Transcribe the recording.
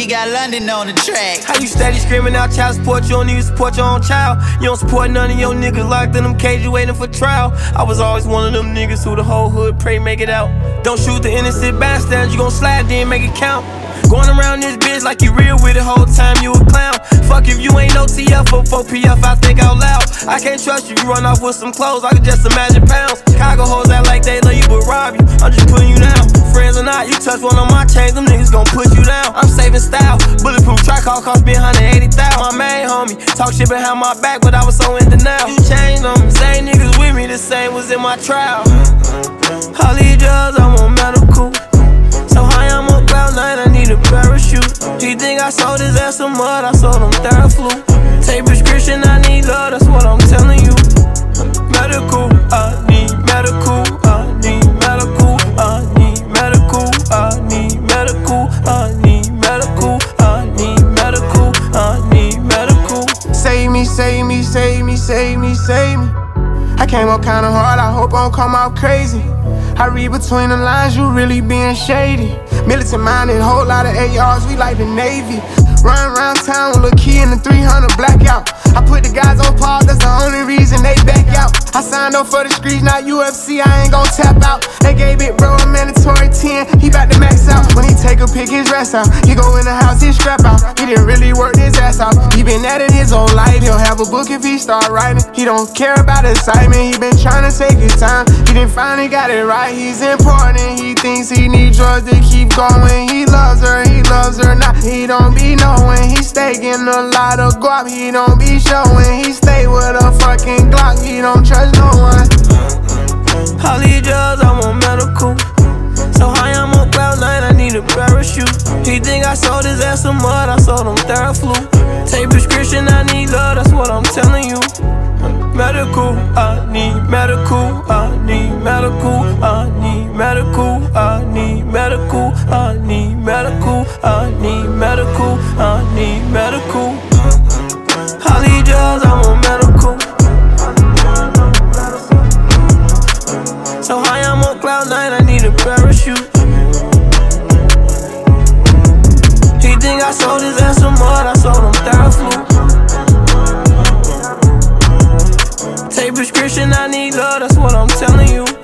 we got London on the track. How you steady screaming out child support? You don't even support your own child. You don't support none of your niggas locked in them cages waiting for trial. I was always one of them niggas who the whole hood pray make it out. Don't shoot the innocent bystanders, you gon' slide then make it count. Going around this bitch like you real with it, whole time you a clown. Fuck if you ain't no TF or 4PF, I think out loud. I can't trust you, you run off with some clothes, I can just imagine pounds. Chicago hoes act like they love you but rob you, I'm just putting you down. Friends or not, you touch one of my chains, them niggas gon' put you down. I'm saving style, bulletproof tri-call cost me 180,000. My main homie, talk shit behind my back, but I was so in denial. You changed on me, same niggas with me, the same was in my trial. All these drugs, I'm on medical. So high, I'm on cloud nine, I need a parachute. He think I sold his ass some mud, I sold him Theraflu. Take prescription, I need love, that's what I'm telling you. Medical, I need medical, I need medical, I need medical, I need medical, I need medical, I need medical, I need medical. Save me, save me, save me, save me, save me. I came up kinda hard, I hope I don't come out crazy. I read between the lines, you really being shady. Militant minded, whole lot of ARs, we like the Navy. Run around town with a key in the 300 blackout. I put the guys on pause, that's the only reason they back out. I signed up for the streets, not UFC, I ain't gon' tap out. They gave it bro a mandatory 10, he bout to max out. When he take a pick his rest out, he go in the house, he strap out. He didn't really work his ass out, he been at it his whole life. He'll have a book if he start writing. He don't care about excitement, he been trying to take his time. He didn't finally got it right, he's important. He thinks he need drugs to keep going. He loves her not. He don't be knowing, he stay getting a lot of guap. He don't be showing, he stay with a fucking Glock. He don't trust no one. All these drugs, I'm on medical. So high, I'm on cloud nine, I need a parachute. He think I sold his ass some mud, I sold him Theraflu. Take prescription, I need love, that's what I'm telling you. Medical, I need medical, I need medical, I need medical, I need medical, I need medical, I need medical, I need medical. All these drugs, I'm on medical. So high, I'm on cloud nine, I need a parachute. He think I sold his ass some mud, I sold him Theraflu. Take prescription, I need love, that's what I'm telling you.